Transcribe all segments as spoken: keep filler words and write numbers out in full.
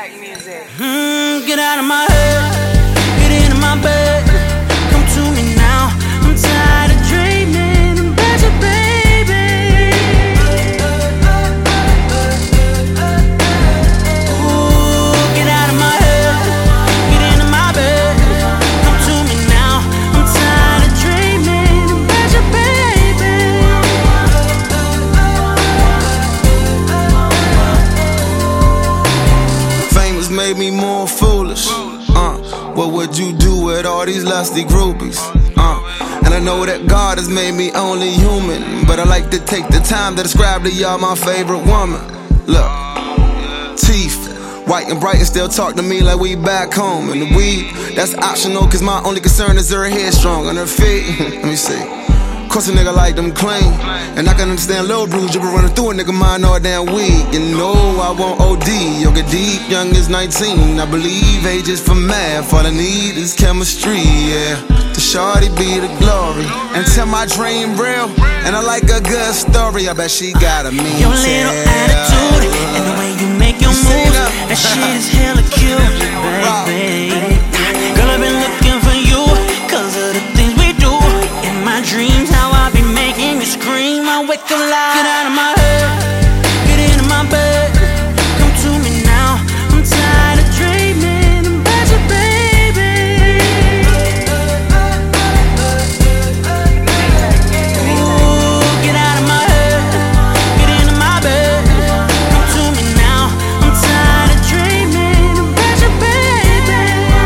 Black music. Mm, get out of my head, get into my bed. Come to me now, I'm tired of dreaming about you, baby. Ooh, get out of my head, get into my bed. Come to me now, I'm tired of dreaming about you, baby. Famous made me more foolish. Uh, what would you do with all these lusty groupies? Uh, and I know that God has made me only human, but I like to take the time to describe to y'all my favorite woman. Look, teeth, white and bright and still talk to me like we back home. And the weed, that's optional, cause my only concern is her head strong on her feet. Let me see. Cause a nigga like them clean, and I can understand Lil Bruce dribble running through a nigga mind all damn week. You know I want O D, yo get deep, young is nineteen. I believe age is for math, all I need is chemistry, yeah. The shawty be the glory, and tell my dream real, and I like a good story. I bet she got a mean Your little attitude, and the way you make your moves, that shit is hella cute, baby. Girl, I've been looking for you, cause of the things we do. In my dreams, how I be making you scream. I wake up like, get out of my head, get into my bed. Come to me now, I'm tired of dreaming about you, baby. Ooh, get out of my head, get into my bed. Come to me now, I'm tired of dreaming about you, baby.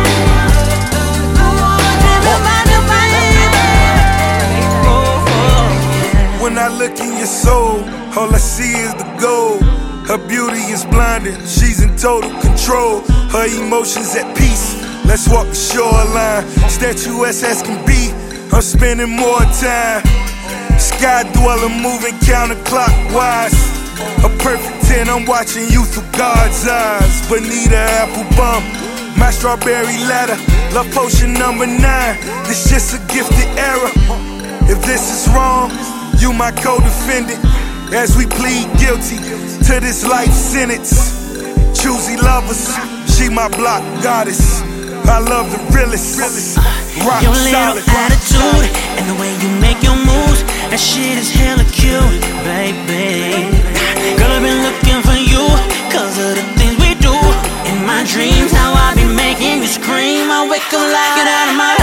Ooh, dreaming about you, baby. Oh, oh. When I look in your soul, all I see is the gold. Her beauty is blinding, she's in total control. Her emotions at peace, let's walk the shoreline. Statuesque as can be, I'm spending more time. Sky dweller moving counterclockwise. A perfect ten, I'm watching you through God's eyes. Bonita Applebum, my strawberry ladder. Love potion number nine, this just a gifted era. If this is wrong, you my co-defendant, as we plead guilty to this life sentence. Choosy lovers, she my block goddess. I love the realest, rock Your little solid. attitude, and the way you make your moves, that shit is hella cute, baby. Girl, I've been looking for you, cause of the things we do. In my dreams, how I be making you scream. I wake up like, get out of my